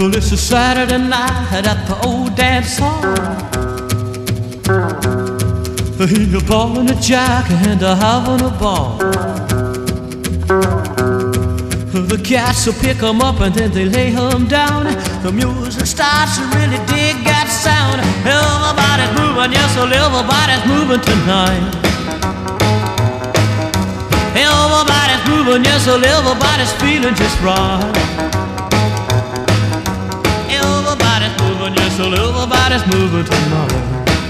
Well, it's a Saturday night at the old dance hall. He's a ball and a jack and a having a ball. The cats will pick 'em up and then they lay 'em down. The music starts to really dig that sound. Everybody's moving, yes, well, everybody's moving tonight. Everybody's moving, yes, well, everybody's feeling just right. Everybody's moving, yes, well, everybody's moving tonight.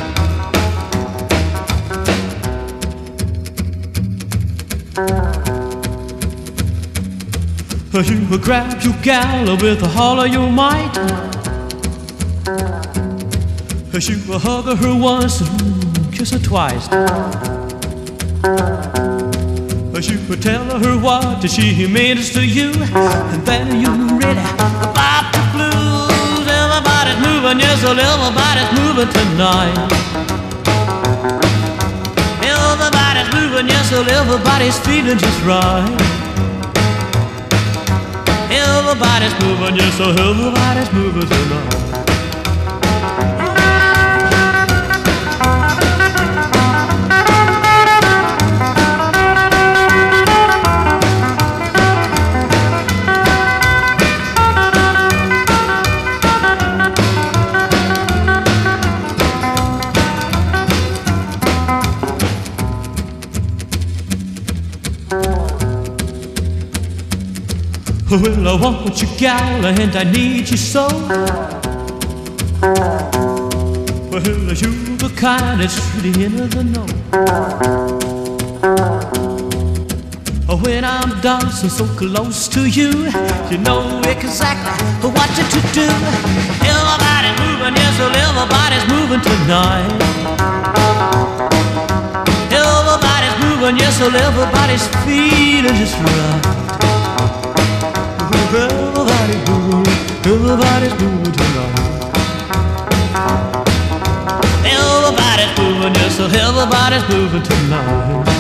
You will grab your gal with all of your might. You will hug her once and kiss her twice. You will tell her what she means to you, and then you really pop the blues. Everybody's moving, yes, well, everybody's moving tonight. Everybody's moving, yes, well, everybody's feeling just right. Everybody's moving, yes, so everybody's moving tonight. Well, I want you, gal, and I need you so. Well, you're the kind that's really in the know. When I'm dancing so close to you, you know exactly what to do. Everybody's moving, yes, well, everybody's moving tonight. Everybody's moving, yes, well, everybody's feeling just right. Everybody's moving tonight. Everybody's moving, yes, so everybody's moving tonight.